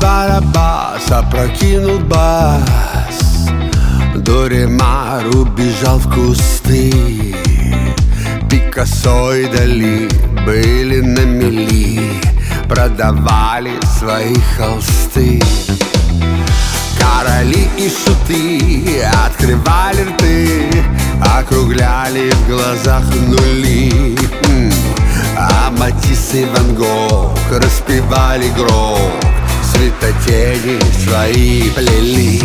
Барабас опрокинул бас, Доремар убежал в кусты. Пикассо и Дали были на мели, продавали свои холсты. Короли и шуты открывали рты, округляли в глазах нули. А Матисс и Ван Гог распевали грок, светотени свои плели.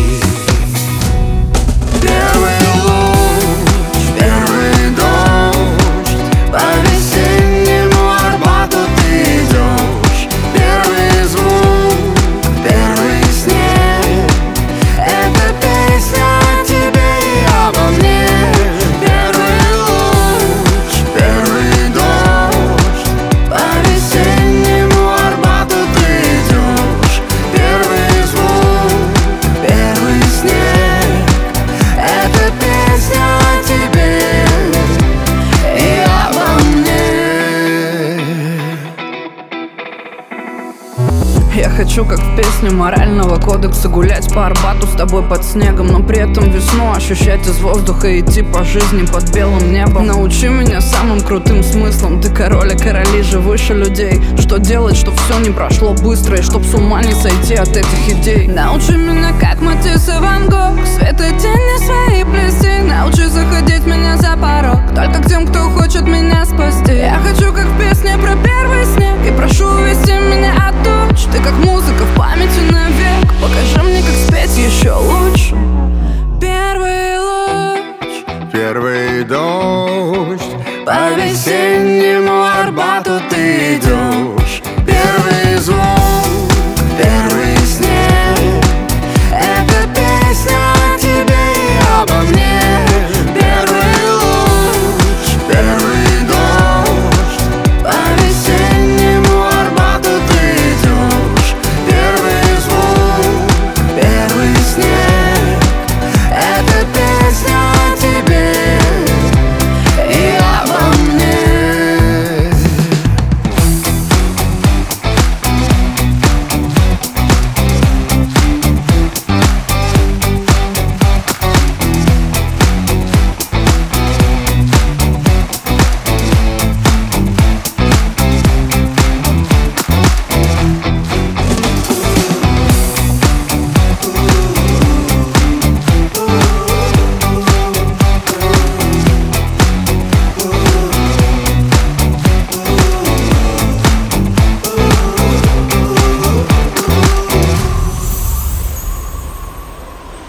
Первый луч, первый дождь, по весеннему Арбату ты идешь. Первый звук, первый снег, это песня о тебе и обо мне. Первый луч, первый дождь, по весеннему Арбату ты идешь. Первый звук, первый снег, это песня о тебе и обо мне. Я хочу, как в песне морального кодекса, гулять по Арбату с тобой под снегом, но при этом весну ощущать из воздуха, идти по жизни под белым небом. Научи меня самым крутым смыслом, ты король, а короли же выше людей. Что делать, чтоб все не прошло быстро, и чтоб с ума не сойти от этих идей. Научи меня, как Матисс и Ван Гог, свет и тени свои плести. Научи заходить меня за порог, только к тем, кто хочет меня спасти. Я хочу, как в песне про первый снег, и прошу увести меня от туч. Ты как музыка в памяти навек, покажи мне, как спеть еще лучше. Первый луч, Первый дождь, по весеннему Арбату ты идешь. Первый звук,